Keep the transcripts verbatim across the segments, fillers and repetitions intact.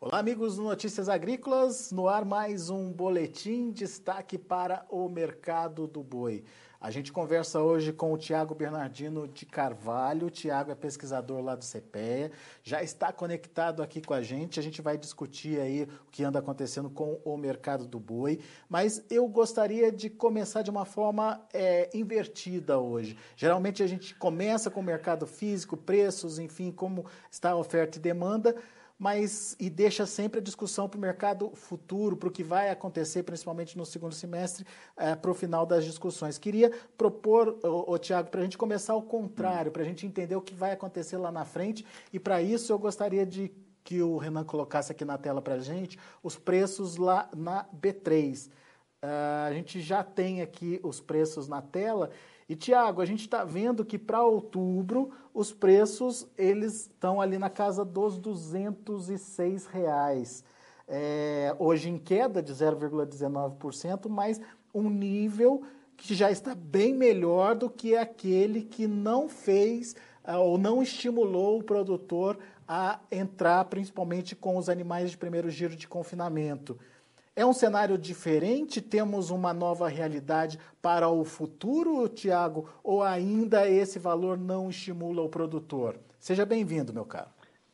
Olá, amigos do Notícias Agrícolas, no ar mais um boletim destaque para o mercado do boi. A gente conversa hoje com o Tiago Bernardino de Carvalho. O Tiago é pesquisador lá do CEPEA, já está conectado aqui com a gente. A gente vai discutir aí o que anda acontecendo com o mercado do boi, mas eu gostaria de começar de uma forma é, invertida hoje. Geralmente a gente começa com o mercado físico, preços, enfim, como está a oferta e demanda, mas e deixa sempre a discussão para o mercado futuro, para o que vai acontecer, principalmente no segundo semestre, é, para o final das discussões. Queria propor, ô, ô, Tiago, para a gente começar ao contrário, para a gente entender o que vai acontecer lá na frente, e para isso eu gostaria de que o Renan colocasse aqui na tela para a gente os preços lá na B três. Uh, a gente já tem aqui os preços na tela. E, Tiago, a gente está vendo que para outubro os preços eles estão ali na casa dos duzentos e seis reais. É, hoje em queda de zero vírgula dezenove por cento, mas um nível que já está bem melhor do que aquele que não fez uh, ou não estimulou o produtor a entrar, principalmente com os animais de primeiro giro de confinamento. É um cenário diferente? Temos uma nova realidade para o futuro, Tiago? Ou ainda esse valor não estimula o produtor? Seja bem-vindo, meu caro.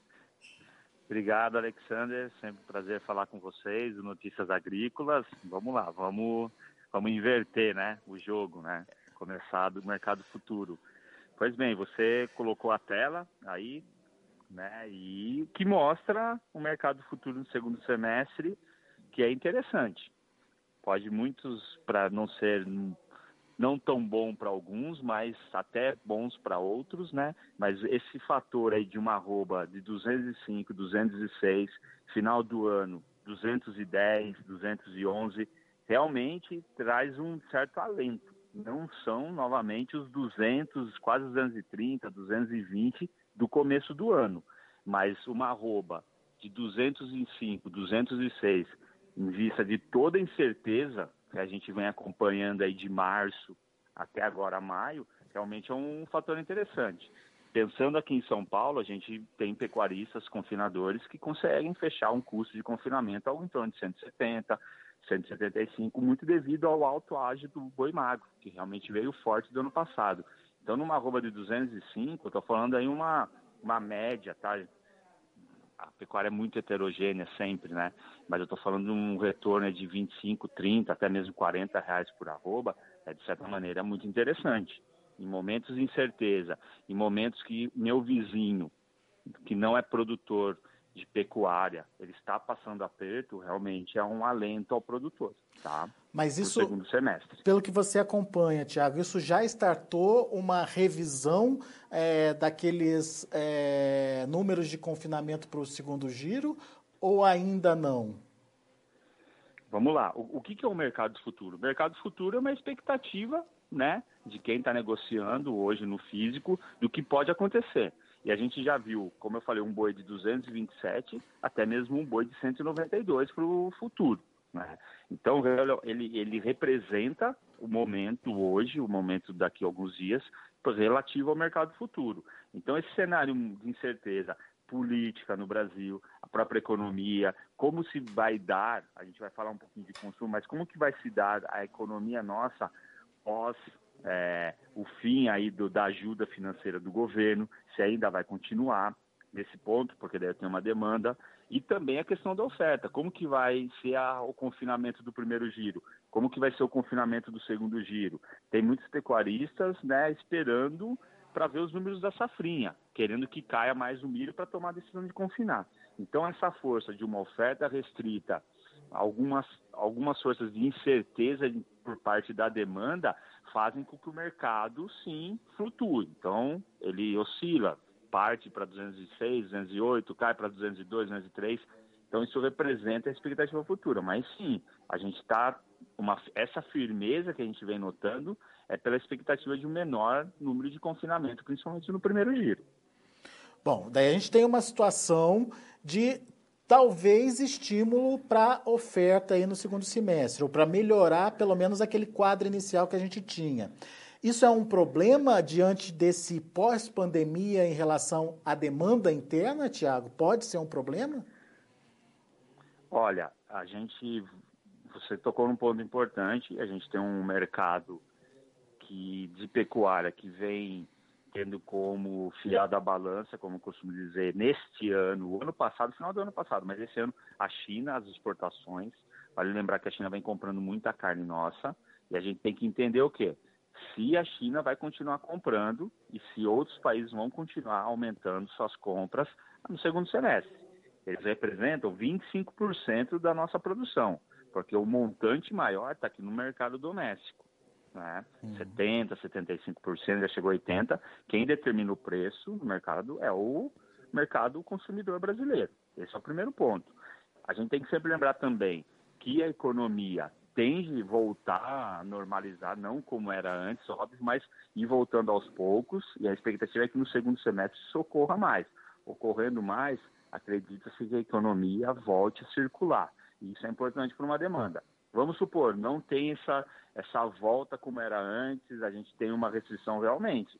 Obrigado, Alexander. Sempre um prazer falar com vocês, Notícias Agrícolas. Vamos lá, vamos, vamos inverter, né, o jogo, né? Começar do mercado futuro. Pois bem, você colocou a tela aí, né, e que mostra o mercado futuro no segundo semestre, que é interessante. Pode muitos, para não ser não tão bom para alguns, mas até bons para outros, né? Mas esse fator aí de uma arroba de duzentos e cinco, duzentos e seis, final do ano duzentos e dez, duzentos e onze, realmente traz um certo alento. Não são novamente os duzentos, quase duzentos e trinta, duzentos e vinte do começo do ano, mas uma arroba de duzentos e cinco, duzentos e seis, em vista de toda a incerteza que a gente vem acompanhando aí de março até agora maio, realmente é um fator interessante. Pensando aqui em São Paulo, a gente tem pecuaristas, confinadores, que conseguem fechar um custo de confinamento algo em torno de cento e setenta, cento e setenta e cinco, muito devido ao alto ágio do boi magro, que realmente veio forte do ano passado. Então, numa arroba de duzentos e cinco, eu estou falando aí uma, uma média, tá? A pecuária é muito heterogênea sempre, né? Mas eu estou falando de um retorno de vinte e cinco, trinta, até mesmo quarenta reais por arroba, é de certa maneira muito interessante. Em momentos de incerteza, em momentos que meu vizinho, que não é produtor de pecuária, ele está passando aperto, realmente é um alento ao produtor, tá? Mas isso, no segundo semestre. Pelo que você acompanha, Tiago, isso já startou uma revisão é, daqueles é, números de confinamento para o segundo giro ou ainda não? Vamos lá. O, o que, que é o mercado futuro? O mercado futuro é uma expectativa, né, de quem está negociando hoje no físico do que pode acontecer. E a gente já viu, como eu falei, um boi de duzentos e vinte e sete, até mesmo um boi de cento e noventa e dois para o futuro. Né? Então, ele, ele representa o momento hoje, o momento daqui a alguns dias, relativo ao mercado futuro. Então, esse cenário de incerteza política no Brasil, a própria economia, como se vai dar, a gente vai falar um pouquinho de consumo, mas como que vai se dar a economia nossa pós é, o fim aí do, da ajuda financeira do governo, se ainda vai continuar nesse ponto, porque deve ter uma demanda, e também a questão da oferta, como que vai ser a, o confinamento do primeiro giro, como que vai ser o confinamento do segundo giro. Tem muitos pecuaristas, né, esperando para ver os números da safrinha, querendo que caia mais o milho para tomar a decisão de confinar. Então, essa força de uma oferta restrita, algumas, algumas forças de incerteza por parte da demanda, fazem com que o mercado, sim, flutue. Então, ele oscila, parte para duzentos e seis, duzentos e oito, cai para duzentos e dois, duzentos e três. Então, isso representa a expectativa futura. Mas, sim, a gente está... Uma, essa firmeza que a gente vem notando é pela expectativa de um menor número de confinamento, principalmente no primeiro giro. Bom, daí a gente tem uma situação de talvez estímulo para oferta aí no segundo semestre, ou para melhorar pelo menos aquele quadro inicial que a gente tinha. Isso é um problema diante desse pós-pandemia em relação à demanda interna, Tiago? Pode ser um problema? Olha, a gente, você tocou num ponto importante, a gente tem um mercado que, de pecuária que vem tendo como fiel da balança, como eu costumo dizer, neste ano, o ano passado, final do ano passado, mas esse ano, a China, as exportações, vale lembrar que a China vem comprando muita carne nossa, e a gente tem que entender o quê? Se a China vai continuar comprando e se outros países vão continuar aumentando suas compras no segundo semestre. Eles representam vinte e cinco por cento da nossa produção, porque o montante maior está aqui no mercado doméstico. Né? Uhum. setenta por cento, setenta e cinco por cento, já chegou a oitenta por cento. Quem determina o preço no mercado é o mercado consumidor brasileiro. Esse é o primeiro ponto. A gente tem que sempre lembrar também que a economia tende a voltar a normalizar, não como era antes, óbvio, mas ir voltando aos poucos, e a expectativa é que no segundo semestre isso ocorra mais. Ocorrendo mais, acredita-se que a economia volte a circular. E isso é importante para uma demanda. Vamos supor, não tem essa, essa volta como era antes, a gente tem uma restrição realmente.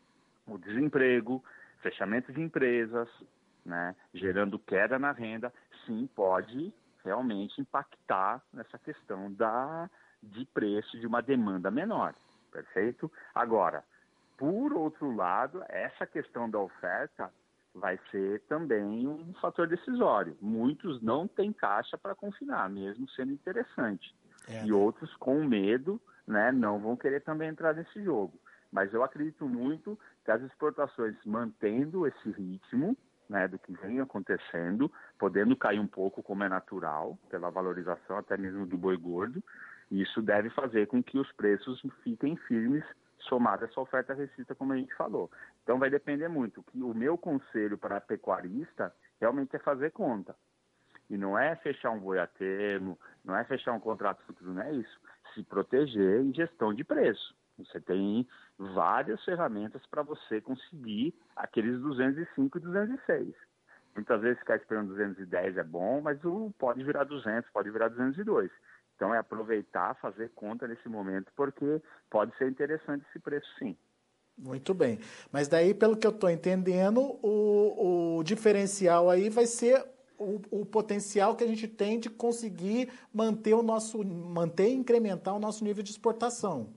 O desemprego, fechamento de empresas, né, gerando queda na renda, sim, pode realmente impactar nessa questão da, de preço de uma demanda menor, perfeito? Agora, por outro lado, essa questão da oferta vai ser também um fator decisório. Muitos não têm caixa para confinar, mesmo sendo interessante. É, e né? Outros, com medo, né, não vão querer também entrar nesse jogo. Mas eu acredito muito que as exportações, mantendo esse ritmo, né, do que vem acontecendo, podendo cair um pouco, como é natural, pela valorização até mesmo do boi gordo, isso deve fazer com que os preços fiquem firmes, somado a essa oferta restrita, como a gente falou. Então vai depender muito. O meu conselho para pecuarista realmente é fazer conta. E não é fechar um boi a termo, não é fechar um contrato futuro, não é isso. Se proteger em gestão de preço. Você tem várias ferramentas para você conseguir aqueles duzentos e cinco e duzentos e seis. Muitas vezes ficar esperando duzentos e dez é bom, mas o pode virar duzentos, pode virar duzentos e dois. Então é aproveitar, fazer conta nesse momento, porque pode ser interessante esse preço, sim. Muito bem. Mas daí, pelo que eu estou entendendo, o, o diferencial aí vai ser o, o potencial que a gente tem de conseguir manter o nosso, manter e incrementar o nosso nível de exportação.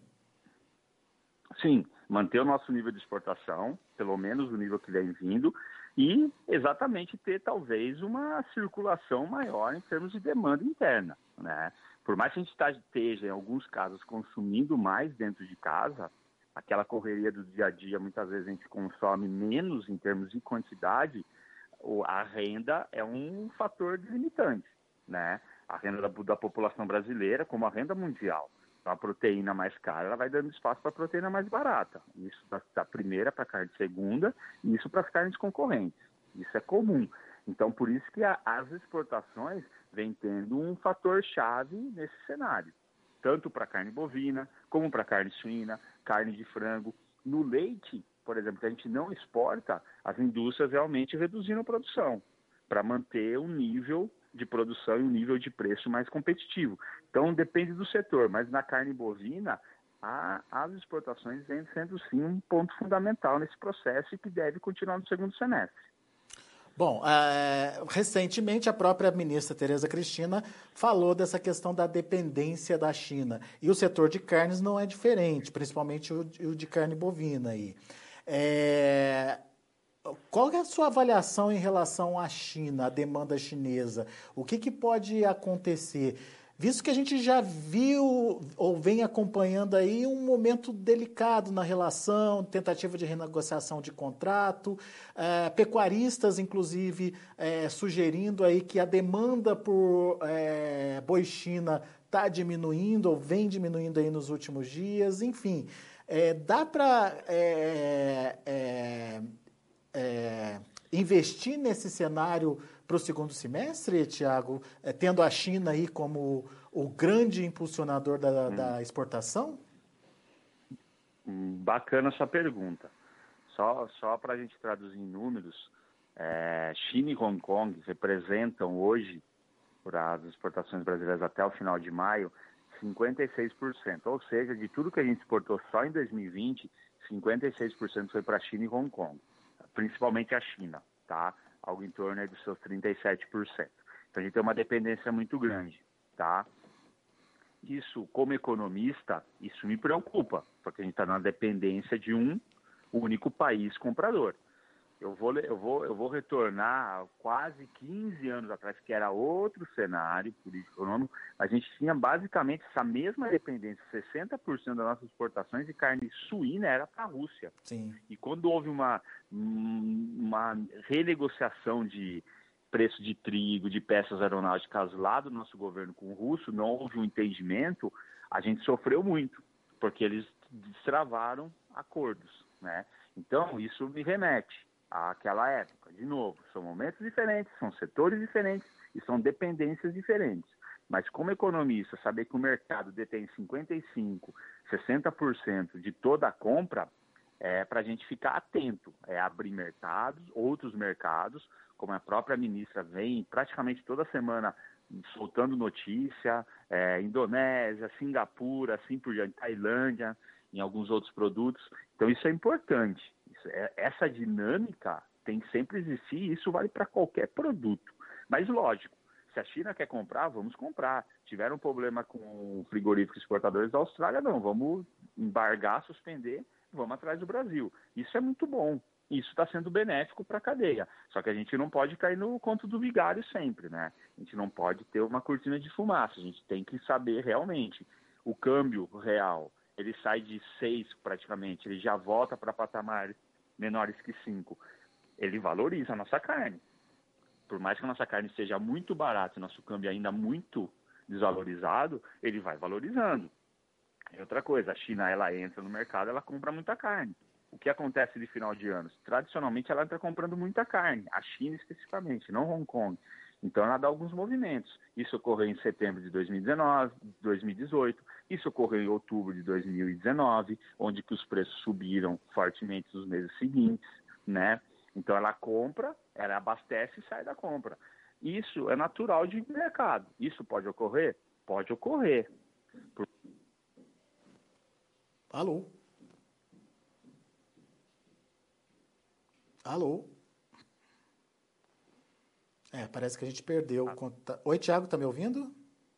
Sim, manter o nosso nível de exportação, pelo menos o nível que vem vindo, e exatamente ter talvez uma circulação maior em termos de demanda interna, né? Por mais que a gente esteja, em alguns casos, consumindo mais dentro de casa, aquela correria do dia a dia, muitas vezes a gente consome menos em termos de quantidade, a renda é um fator delimitante, né? A renda da, da população brasileira, como a renda mundial. Então, a proteína mais cara, ela vai dando espaço para a proteína mais barata. Isso da, da primeira para a carne de segunda, e isso para as carnes concorrentes. Isso é comum. Então, por isso que a, as exportações vêm tendo um fator chave nesse cenário. Tanto para carne bovina, como para carne suína, carne de frango. No leite, por exemplo, que a gente não exporta, as indústrias realmente reduziram a produção para manter um nível de produção e um nível de preço mais competitivo. Então, depende do setor, mas na carne bovina, a, as exportações vêm sendo, sim, um ponto fundamental nesse processo e que deve continuar no segundo semestre. Bom, é, recentemente a própria ministra Tereza Cristina falou dessa questão da dependência da China. E o setor de carnes não é diferente, principalmente o, o de carne bovina. Aí. É, qual é a sua avaliação em relação à China, à demanda chinesa? O que, que pode acontecer? Visto que a gente já viu ou vem acompanhando aí um momento delicado na relação, tentativa de renegociação de contrato, eh, pecuaristas, inclusive, eh, sugerindo aí que a demanda por eh, boi China está diminuindo ou vem diminuindo aí nos últimos dias, enfim. Eh, dá para eh, eh, eh, investir nesse cenário para o segundo semestre, Tiago, é, tendo a China aí como o grande impulsionador da, hum. da exportação? Bacana essa pergunta. Só, só para a gente traduzir em números, é, China e Hong Kong representam hoje, para as exportações brasileiras até o final de maio, cinquenta e seis por cento. Ou seja, de tudo que a gente exportou só em dois mil e vinte, cinquenta e seis por cento foi para a China e Hong Kong. Principalmente a China, tá? Algo em torno dos seus trinta e sete por cento. Então a gente tem uma dependência muito grande, tá? Isso, como economista, isso me preocupa, porque a gente está na dependência de um único país comprador. Eu vou, eu, vou, eu vou retornar quase quinze anos atrás, que era outro cenário político-econômico. A gente tinha basicamente essa mesma dependência, sessenta por cento das nossas exportações de carne suína era para a Rússia. Sim. E quando houve uma, uma renegociação de preço de trigo, de peças aeronáuticas lá do nosso governo com o russo, não houve um entendimento, a gente sofreu muito, porque eles destravaram acordos, né? Então, isso me remete àquela época. De novo, são momentos diferentes, são setores diferentes e são dependências diferentes. Mas como economista, saber que o mercado detém cinquenta e cinco por cento, sessenta por cento de toda a compra, é para a gente ficar atento, é abrir mercados, outros mercados, como a própria ministra vem praticamente toda semana soltando notícia, é, Indonésia, Singapura, assim por diante, Tailândia, em alguns outros produtos. Então isso é importante. Isso é, essa dinâmica tem que sempre existir e isso vale para qualquer produto. Mas lógico, se a China quer comprar, vamos comprar. Tiveram um problema com frigoríficos exportadores da Austrália, não, vamos embargar, suspender, vamos atrás do Brasil. Isso é muito bom. Isso está sendo benéfico para a cadeia. Só que a gente não pode cair no conto do vigário sempre, né? A gente não pode ter uma cortina de fumaça. A gente tem que saber realmente o câmbio real. Ele sai de seis praticamente, ele já volta para patamares menores que cinco. Ele valoriza a nossa carne. Por mais que a nossa carne seja muito barata e nosso câmbio ainda muito desvalorizado, ele vai valorizando. E outra coisa, a China ela entra no mercado, ela compra muita carne. O que acontece de final de ano? Tradicionalmente ela entra comprando muita carne, a China especificamente, não Hong Kong. Então ela dá alguns movimentos. Isso ocorreu em setembro de dois mil e dezenove, dois mil e dezoito, isso ocorreu em outubro de dois mil e dezenove, onde que os preços subiram fortemente nos meses seguintes, né? Então ela compra, ela abastece e sai da compra. Isso é natural de mercado. Isso pode ocorrer? Pode ocorrer. Por... Alô? Alô? É, parece que a gente perdeu o contato. Oi, Thiago, tá me ouvindo?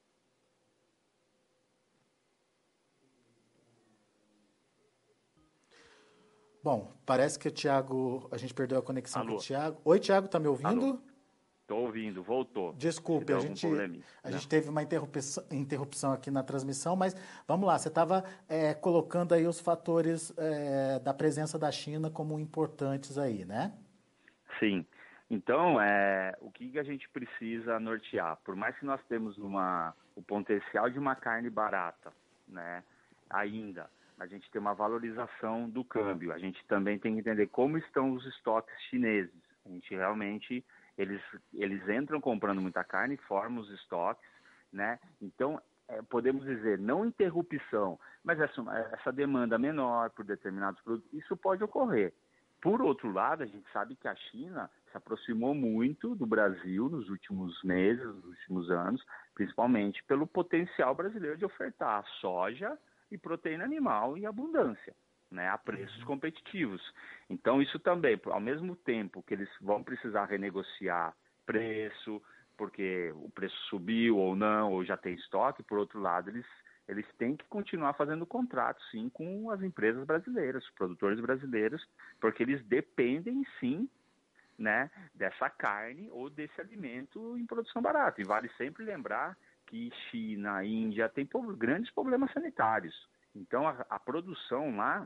Bom, parece que o Thiago, a gente perdeu a conexão Alô? com o Thiago. Oi, Thiago, tá me ouvindo? Alô? Tô ouvindo, voltou. Desculpe, a gente, a gente teve uma interrupção, interrupção aqui na transmissão, mas vamos lá, você estava é, colocando aí os fatores é, da presença da China como importantes aí, né? Sim. Então, é, o que a gente precisa nortear? Por mais que nós temos uma, o potencial de uma carne barata, né, ainda, a gente tem uma valorização do câmbio. A gente também tem que entender como estão os estoques chineses. A gente realmente, eles, eles entram comprando muita carne, formam os estoques, né? Então, é, podemos dizer, não interrupção, mas essa, essa demanda menor por determinados produtos, isso pode ocorrer. Por outro lado, a gente sabe que a China se aproximou muito do Brasil nos últimos meses, nos últimos anos, principalmente pelo potencial brasileiro de ofertar soja e proteína animal em abundância, né, a preços competitivos. Então, isso também, ao mesmo tempo que eles vão precisar renegociar preço, porque o preço subiu ou não, ou já tem estoque, por outro lado, eles eles têm que continuar fazendo contratos, sim, com as empresas brasileiras, os produtores brasileiros, porque eles dependem, sim, né, dessa carne ou desse alimento em produção barata. E vale sempre lembrar que China, Índia, tem grandes problemas sanitários. Então, a, a produção lá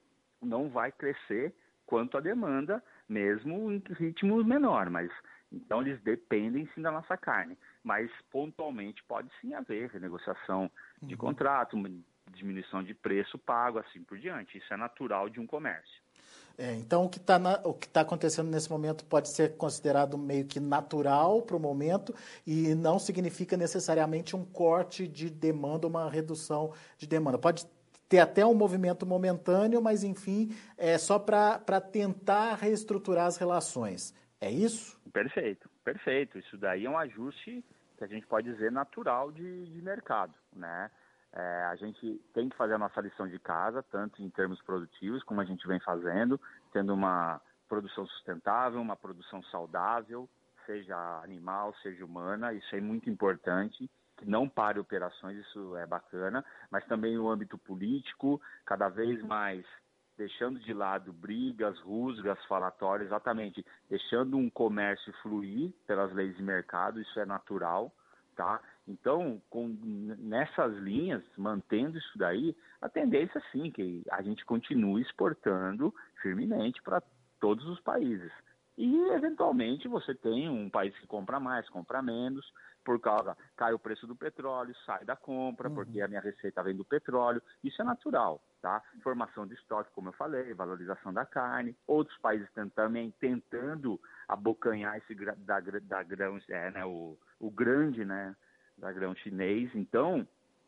não vai crescer quanto a demanda, mesmo em ritmo menor, mas... Então, eles dependem, sim, da nossa carne. Mas, pontualmente, pode, sim, haver renegociação de Uhum. contrato, diminuição de preço pago, assim por diante. Isso é natural de um comércio. É, então, o que está tá acontecendo nesse momento pode ser considerado meio que natural para o momento e não significa necessariamente um corte de demanda, uma redução de demanda. Pode ter até um movimento momentâneo, mas, enfim, é só para tentar reestruturar as relações. É isso? Perfeito, perfeito. Isso daí é um ajuste que a gente pode dizer natural de, de mercado, né? É, a gente tem que fazer a nossa lição de casa, tanto em termos produtivos, como a gente vem fazendo, tendo uma produção sustentável, uma produção saudável, seja animal, seja humana, isso é muito importante, que não pare operações, isso é bacana, mas também o âmbito político, cada vez mais deixando de lado brigas, rusgas, falatórios, exatamente, deixando um comércio fluir pelas leis de mercado, isso é natural, tá? Então, com, nessas linhas, mantendo isso daí, a tendência sim, que a gente continue exportando firmemente para todos os países. E, eventualmente, você tem um país que compra mais, compra menos, por causa, cai o preço do petróleo, sai da compra, uhum. porque a minha receita vem do petróleo, isso é natural, tá? Formação de estoque, como eu falei, valorização da carne, outros países também tentando abocanhar esse da, da grão, é, né, o, o grande, né, da grão chinês. Então,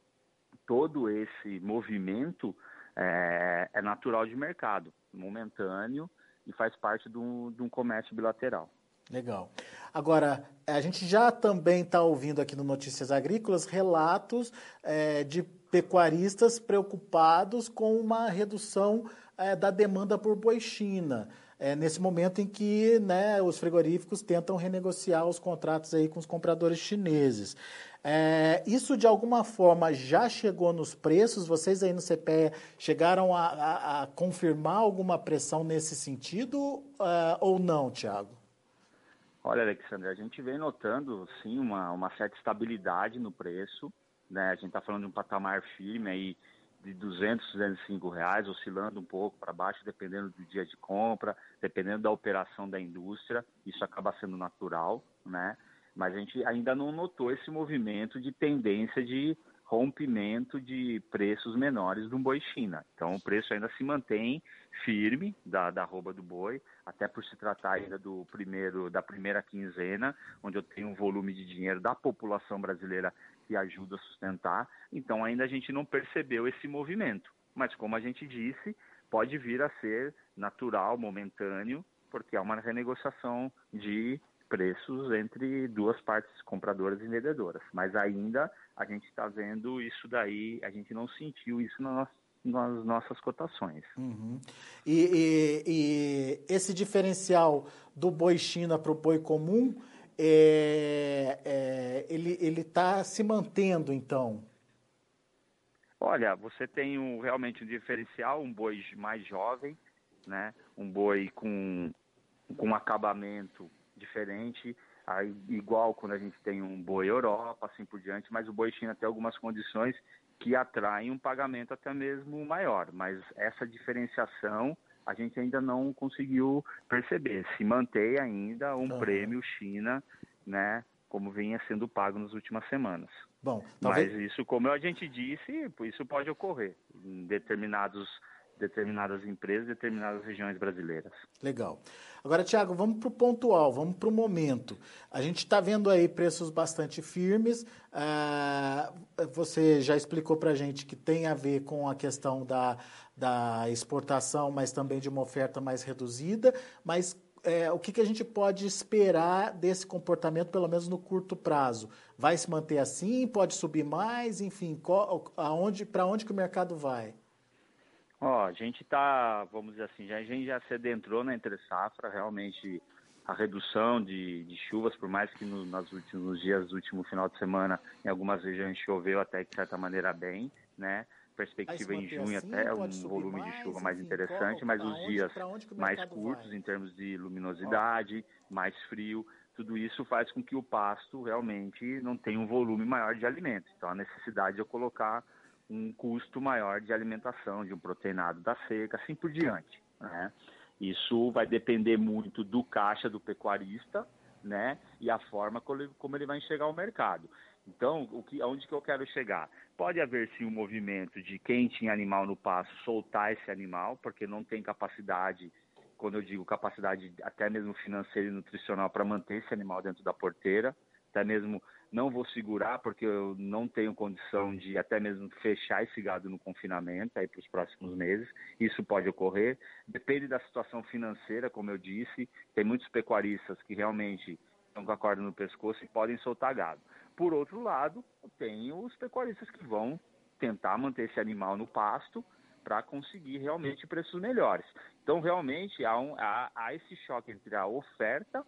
todo esse movimento é, é natural de mercado, momentâneo, e faz parte de um, de um comércio bilateral. Legal. Agora, a gente já também está ouvindo aqui no Notícias Agrícolas relatos é, de pecuaristas preocupados com uma redução é, da demanda por boi China, é, nesse momento em que, né, os frigoríficos tentam renegociar os contratos aí com os compradores chineses. É, isso, de alguma forma, já chegou nos preços? Vocês aí no C P E A chegaram a, a, a confirmar alguma pressão nesse sentido uh, ou não, Thiago? Olha, Alexandre, a gente vem notando, sim, uma, uma certa estabilidade no preço, né? A gente está falando de um patamar firme aí de duzentos, duzentos e cinco reais, oscilando um pouco para baixo, dependendo do dia de compra, dependendo da operação da indústria, isso acaba sendo natural, né? Mas a gente ainda não notou esse movimento de tendência de rompimento de preços menores do boi China. Então, o preço ainda se mantém firme da, da arroba do boi, até por se tratar ainda do primeiro, da primeira quinzena, onde eu tenho um volume de dinheiro da população brasileira que ajuda a sustentar. Então, ainda a gente não percebeu esse movimento. Mas, como a gente disse, pode vir a ser natural, momentâneo, porque é uma renegociação de preços entre duas partes, compradoras e vendedoras. Mas ainda a gente está vendo isso daí, a gente não sentiu isso na nossa, nas nossas cotações. Uhum. E, e, e esse diferencial do boi China para o boi comum, é, é, ele está se mantendo, então? Olha, você tem um, realmente um diferencial, um boi mais jovem, né? Um boi com, com um acabamento diferente, aí, igual quando a gente tem um boi Europa, assim por diante, mas o boi China tem algumas condições que atraem um pagamento até mesmo maior, mas essa diferenciação a gente ainda não conseguiu perceber, se mantém ainda um uhum. prêmio China, né, como vinha sendo pago nas últimas semanas. Bom, talvez... Mas isso, como a gente disse, isso pode ocorrer em determinados determinadas empresas, determinadas regiões brasileiras. Legal. Agora, Thiago, vamos para o pontual, vamos para o momento. A gente está vendo aí preços bastante firmes. Ah, você já explicou para a gente que tem a ver com a questão da, da exportação, mas também de uma oferta mais reduzida. Mas é, o que, que a gente pode esperar desse comportamento, pelo menos no curto prazo? Vai se manter assim? Pode subir mais? Enfim, qual, aonde, para onde que o mercado vai? Ó, a gente está, vamos dizer assim, já, a gente já se adentrou na entre-safra, realmente a redução de, de chuvas, por mais que no, nas últimos, nos dias do último final de semana, em algumas regiões choveu até de certa maneira bem, né? Perspectiva em junho assim, até um volume mais, de chuva enfim, mais interessante, qual, mas os aonde, dias mais curtos vai? em termos de luminosidade, ó. mais frio, tudo isso faz com que o pasto realmente não tenha um volume maior de alimento. Então a necessidade de eu colocar um custo maior de alimentação, de um proteinado da seca, assim por diante, né? Isso vai depender muito do caixa do pecuarista, né? E a forma como ele vai enxergar o mercado. Então, o que, aonde que eu quero chegar? Pode haver sim um movimento de quem tinha animal no pasto soltar esse animal, porque não tem capacidade, quando eu digo capacidade até mesmo financeira e nutricional, para manter esse animal dentro da porteira, até mesmo não vou segurar porque eu não tenho condição de até mesmo fechar esse gado no confinamento aí para os próximos meses. Isso pode ocorrer. Depende da situação financeira, como eu disse. Tem muitos pecuaristas que realmente estão com a corda no pescoço e podem soltar gado. Por outro lado, tem os pecuaristas que vão tentar manter esse animal no pasto para conseguir realmente preços melhores. Então, realmente, há, um, há, há esse choque entre a oferta, que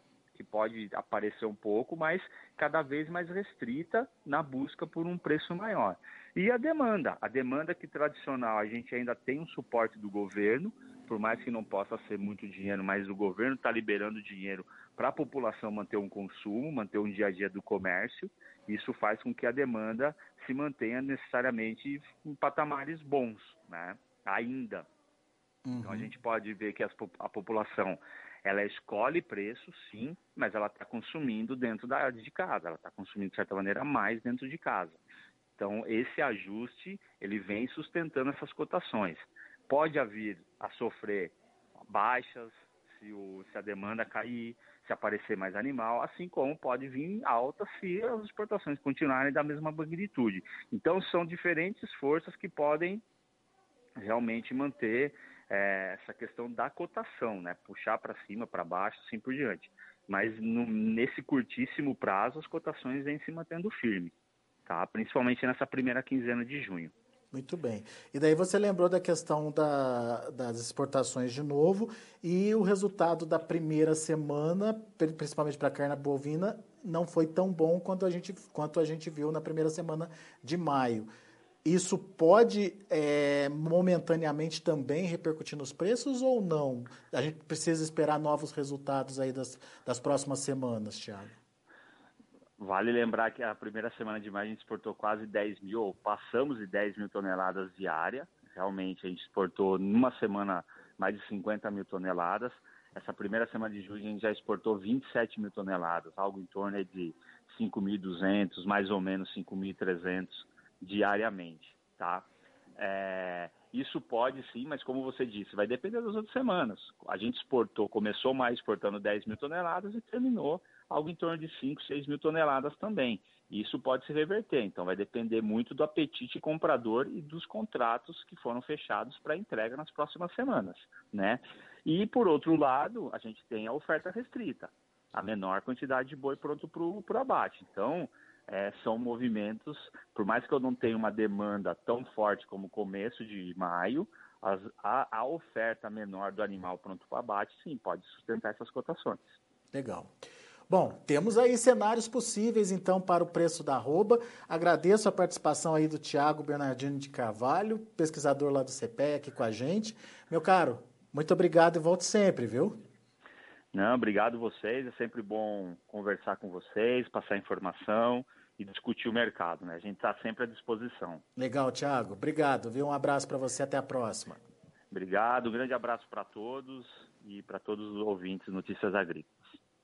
que pode aparecer um pouco, mas cada vez mais restrita na busca por um preço maior. E a demanda, a demanda que tradicional, a gente ainda tem um suporte do governo, por mais que não possa ser muito dinheiro, mas o governo está liberando dinheiro para a população manter um consumo, manter um dia a dia do comércio. Isso faz com que a demanda se mantenha necessariamente em patamares bons, né? Ainda. Uhum. Então a gente pode ver que as, a população, ela escolhe preço, sim, mas ela está consumindo dentro da, de casa, ela está consumindo de certa maneira mais dentro de casa. Então esse ajuste, ele vem sustentando essas cotações. Pode haver a sofrer baixas, se, o, se a demanda cair, se aparecer mais animal, assim como pode vir alta se as exportações continuarem da mesma magnitude. Então são diferentes forças que podem realmente manter é, essa questão da cotação, né? Puxar para cima, para baixo, assim por diante. Mas no, nesse curtíssimo prazo, as cotações vêm se mantendo firme, tá? Principalmente nessa primeira quinzena de junho. Muito bem. E daí você lembrou da questão da, das exportações de novo e o resultado da primeira semana, principalmente para a carne bovina, não foi tão bom quanto a gente, quanto a gente viu na primeira semana de maio. Isso pode é, momentaneamente também repercutir nos preços ou não? A gente precisa esperar novos resultados aí das, das próximas semanas, Thiago. Vale lembrar que a primeira semana de maio a gente exportou quase dez mil, ou passamos de dez mil toneladas diária. Realmente a gente exportou numa semana mais de cinquenta mil toneladas. Essa primeira semana de junho a gente já exportou vinte e sete mil toneladas, algo em torno de cinco mil e duzentos, mais ou menos cinco mil e trezentos diariamente, tá? É, isso pode sim, mas como você disse, vai depender das outras semanas. A gente exportou, começou mais exportando dez mil toneladas e terminou algo em torno de cinco, seis mil toneladas também. Isso pode se reverter, então vai depender muito do apetite comprador e dos contratos que foram fechados para entrega nas próximas semanas, né? E por outro lado, a gente tem a oferta restrita, a menor quantidade de boi pronto para o abate. Então, É, são movimentos, por mais que eu não tenha uma demanda tão forte como o começo de maio, as, a, a oferta menor do animal pronto para abate, sim, pode sustentar essas cotações. Legal. Bom, temos aí cenários possíveis, então, para o preço da arroba. Agradeço a participação aí do Thiago Bernardino de Carvalho, pesquisador lá do C P E A, aqui com a gente. Meu caro, muito obrigado e volte sempre, viu? Não, obrigado vocês, é sempre bom conversar com vocês, passar informação e discutir o mercado, né? A gente está sempre à disposição. Legal, Thiago. Obrigado, viu? Um abraço para você, até a próxima. Obrigado, um grande abraço para todos e para todos os ouvintes do Notícias Agrícolas.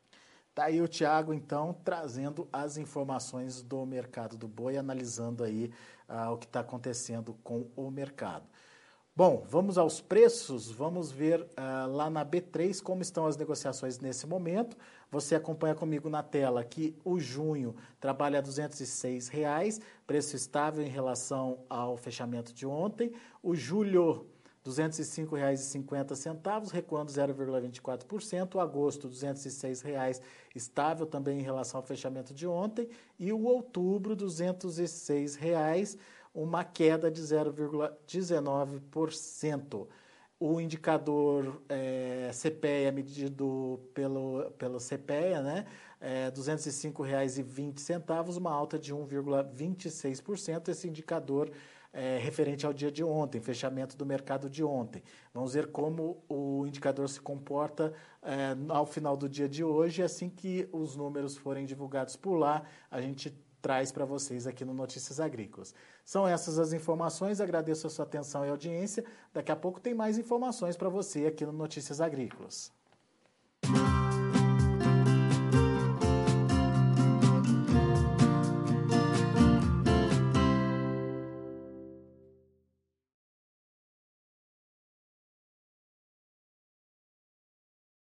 Tá aí o Thiago, então, trazendo as informações do mercado do boi, analisando aí ah, o que está acontecendo com o mercado. Bom, vamos aos preços, vamos ver uh, lá na B três como estão as negociações nesse momento. Você acompanha comigo na tela que o junho trabalha a duzentos e seis reais, preço estável em relação ao fechamento de ontem. O julho, duzentos e cinco reais e cinquenta centavos, recuando zero vírgula vinte e quatro por cento. O agosto, duzentos e seis reais, estável também em relação ao fechamento de ontem. E o outubro, duzentos e seis reais, uma queda de zero vírgula dezenove por cento. O indicador é, C P E A medido pelo, pelo C P E A, né, é duzentos e cinco reais e vinte centavos, uma alta de um vírgula vinte e seis por cento. Esse indicador é referente ao dia de ontem, fechamento do mercado de ontem. Vamos ver como o indicador se comporta é, ao final do dia de hoje. Assim que os números forem divulgados por lá, a gente traz para vocês aqui no Notícias Agrícolas. São essas as informações, agradeço a sua atenção e audiência. Daqui a pouco tem mais informações para você aqui no Notícias Agrícolas.